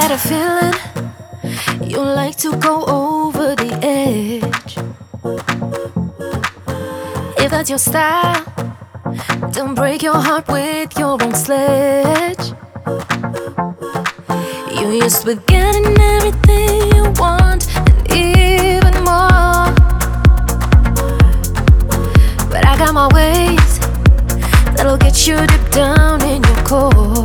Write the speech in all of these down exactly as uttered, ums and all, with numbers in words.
got a feeling you like to go over the edge. If that's your style, don't break your heart with your own sledge. You're used with getting everything you want and even more, but I got my ways that'll get you deep down in your core.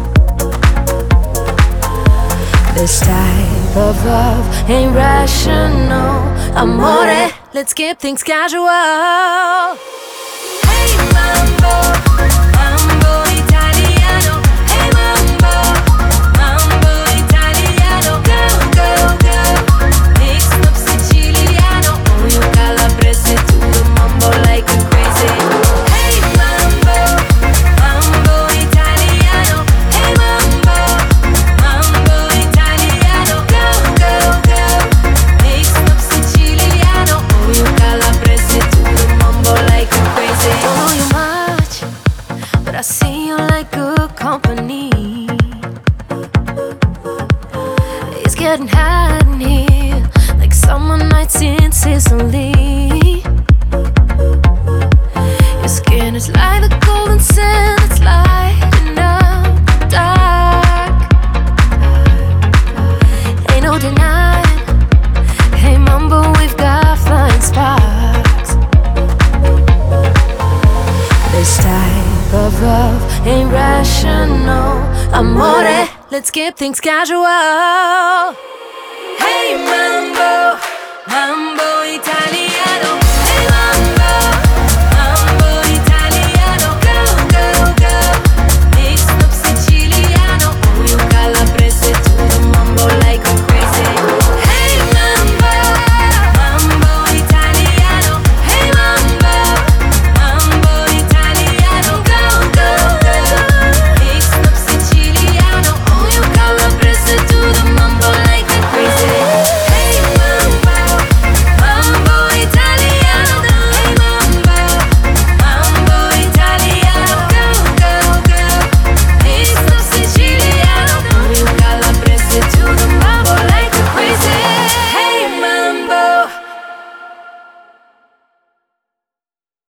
This type of love ain't rational. Amore, let's keep things casual. Hey mambo, mambo italiano. Hey mambo, mambo italiano. Go, go, go, mixed up Siciliano. Oh, you calabrese to the mambo like a crazy. Hey mambo, mambo italiano. Hey mambo, mambo italiano. Go, go, go, mixed up Siciliano. Oh, you calabrese to the mambo like a crazy. Don't know you much, but I see you like good company. It's getting hot in here, like summer nights in Sicily. Your skin is like the golden sand, it's lighting up the dark. Ain't no denying, hey mambo, we've got flying sparks. This type of love ain't rational. Amore, let's keep things casual. Hey mambo, mambo italiano.